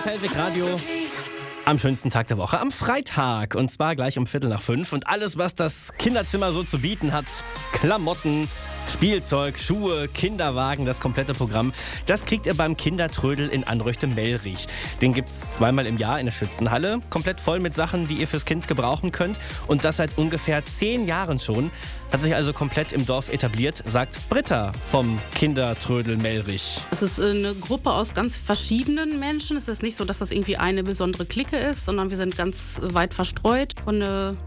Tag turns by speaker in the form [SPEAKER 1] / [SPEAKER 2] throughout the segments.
[SPEAKER 1] Hellwig Radio. Am schönsten Tag der Woche, am Freitag. Und zwar gleich um 4:45. Und alles, was das Kinderzimmer so zu bieten hat, Klamotten, Spielzeug, Schuhe, Kinderwagen, das komplette Programm, das kriegt ihr beim Kindertrödel in Anröchte-Mellrich. Den gibt's zweimal im Jahr in der Schützenhalle, komplett voll mit Sachen, die ihr fürs Kind gebrauchen könnt. Und das seit ungefähr 10 Jahren schon. Hat sich also komplett im Dorf etabliert, sagt Britta vom Kindertrödel Mellrich.
[SPEAKER 2] Es ist eine Gruppe aus ganz verschiedenen Menschen. Es ist nicht so, dass das irgendwie eine besondere Clique ist, sondern wir sind ganz weit verstreut von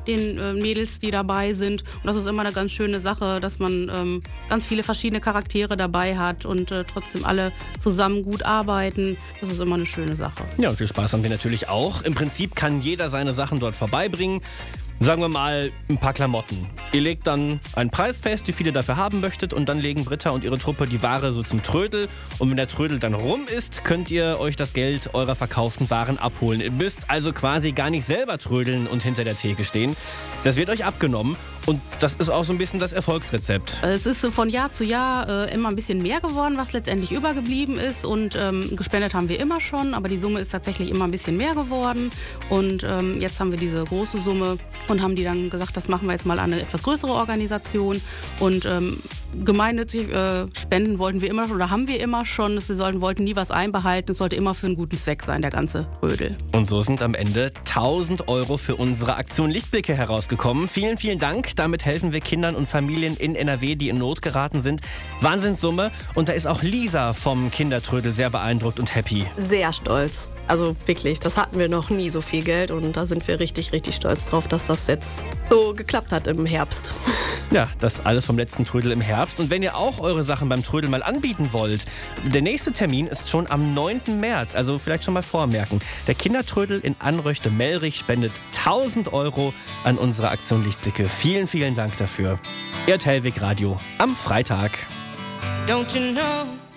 [SPEAKER 2] den Mädels, die dabei sind. Und das ist immer eine ganz schöne Sache, dass man ganz viele verschiedene Charaktere dabei hat und trotzdem alle zusammen gut arbeiten. Das ist immer eine schöne Sache.
[SPEAKER 1] Ja, und viel Spaß haben wir natürlich auch. Im Prinzip kann jeder seine Sachen dort vorbeibringen. Sagen wir mal ein paar Klamotten. Ihr legt dann einen Preis fest, wie viel ihr dafür haben möchtet, und dann legen Britta und ihre Truppe die Ware so zum Trödel. Und wenn der Trödel dann rum ist, könnt ihr euch das Geld eurer verkauften Waren abholen. Ihr müsst also quasi gar nicht selber trödeln und hinter der Theke stehen. Das wird euch abgenommen. Und das ist auch so ein bisschen das Erfolgsrezept.
[SPEAKER 2] Es ist von Jahr zu Jahr immer ein bisschen mehr geworden, was letztendlich übergeblieben ist. Und gespendet haben wir immer schon, aber die Summe ist tatsächlich immer ein bisschen mehr geworden. Und jetzt haben wir diese große Summe und haben die dann gesagt, das machen wir jetzt mal an eine etwas größere Organisation. Und gemeinnützig spenden wollten wir immer schon oder haben wir immer schon. Wir wollten nie was einbehalten. Es sollte immer für einen guten Zweck sein, der ganze Rödel.
[SPEAKER 1] Und so sind am Ende 1.000 € für unsere Aktion Lichtblicke herausgekommen. Vielen, vielen Dank. Damit helfen wir Kindern und Familien in NRW, die in Not geraten sind. Wahnsinnssumme. Und da ist auch Lisa vom Kindertrödel sehr beeindruckt und happy.
[SPEAKER 3] Sehr stolz. Also wirklich, das hatten wir noch nie, so viel Geld. Und da sind wir richtig, richtig stolz drauf, dass das jetzt so geklappt hat im Herbst.
[SPEAKER 1] Ja, das alles vom letzten Trödel im Herbst. Und wenn ihr auch eure Sachen beim Trödel mal anbieten wollt, der nächste Termin ist schon am 9. März. Also vielleicht schon mal vormerken. Der Kindertrödel in Anröchte-Mellrich spendet 1.000 € an unsere Aktion Lichtblicke. Vielen, vielen Dank dafür. Ihr hört Hellwig Radio am Freitag.
[SPEAKER 4] Don't you know?